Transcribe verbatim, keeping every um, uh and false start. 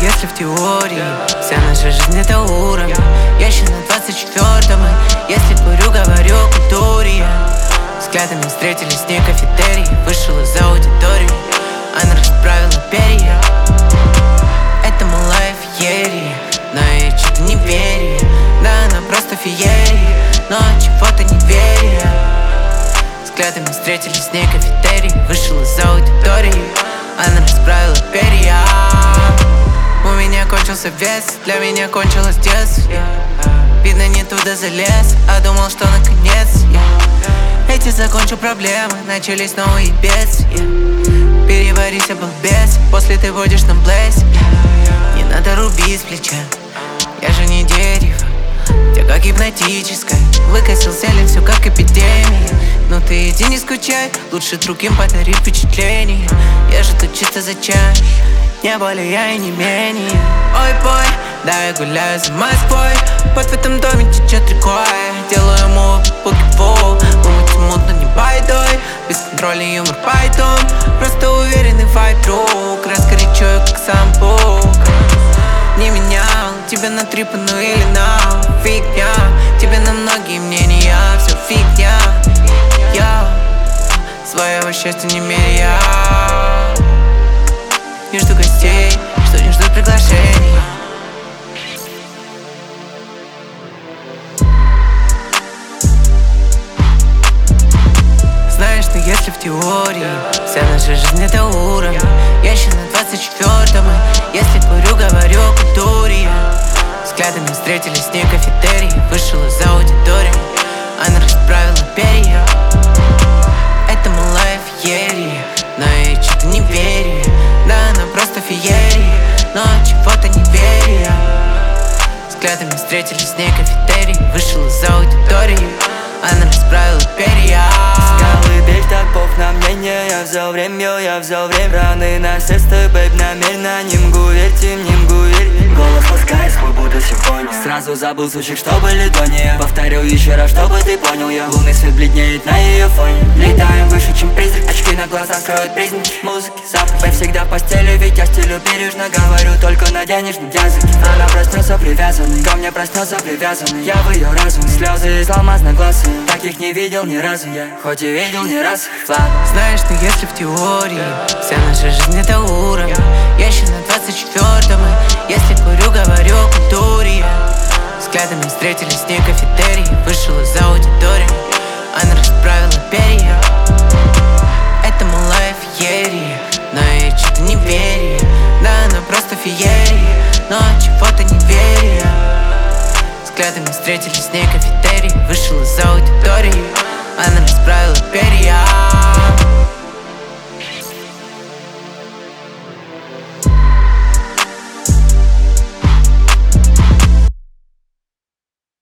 если в теории вся наша жизнь это уровень. Я еще на двадцать четвёртом, и если курю, говорю о культуре я. Взглядами встретились с ней в кафетерии. Вышел из аудитории, она расправила перья. Это малая феерия, но ей что-то не верю. Да, она просто феерия, но чего-то не верю. Взглядами встретились с ней в кафетерии. Вышел из аудитории, она расправила перья. У меня кончился вес, для меня кончилось детство. Видно, не туда залез, а думал, что наконец я эти закончу проблемы, начались новые бедствия. Переварись, обалбес, после ты водишь на блэс. Не надо рубить с плеча, я же не дерево. Тебя как гипнотическое, выкосил селен, все как эпидемия. Но ты иди не скучай, лучше другим подари впечатление. Я же тут чисто за чай, не более я и не менее. Ой, бой, да я гуляю за Москвой. Под в этом доме течет рекой. Делаю ему буки-ву, умыть мутно не байдой. Без контроля юмор пайтон, просто уверенный вайб друг. Раскорячую, как сам Бог. Не менял тебя на трипану или на фигня. Тебе на многие мнения, все фигня. Я своего счастья не меряю. Не жду гостей, что не ждут приглашений. Знаешь, что если в теории вся наша жизнь это уровень. Я еще на двадцать четвёртом, и если курю, говорю о культуре я. Взглядами встретились с ней в кафетерии. Вышел из аудитории, она расправила перья. Это малая феерия, но ей что-то не верю. Да, она просто феерия, но чего-то не верю. Взглядами встретились с ней в кафетерии. Вышел из аудитории, она расправила перья. Колыбель, так пох на мнение. Я взял время, я взял время. Раны на сердце, бэйб, намеренно. Не мгу, верьте, не мгу, верь. Голос ласкает свой, будто симфония. Сразу забыл звучек, что были до нее. Повторю еще раз, чтобы ты понял я. Лунный свет бледнеет на ее фоне. Летаем выше, чем призрак. Очки на глаза скроют признаки музыки. Запах всегда в постели, ведь я стилю бережно. Говорю, только на денежном языке. Она проснется привязанной, ко мне проснется привязанной. Я в ее разум, слезы из алмазных глаз. Таких не видел ни разу я, хоть и видел не раз. Ладно. Знаешь, что если в теории вся наша жизнь это уровень. Я еще на двадцать четвёртом, и если курю, говорю о культуре я. Взглядами встретились с ней в кафетерии. Вышел из аудитории, она расправила перья. Это малая феерия, но ей что-то не верю. Да, она просто феерия, но чего-то не верю. Взглядами встретились с ней в кафетерии. Вышел из аудитории, она расправила перья.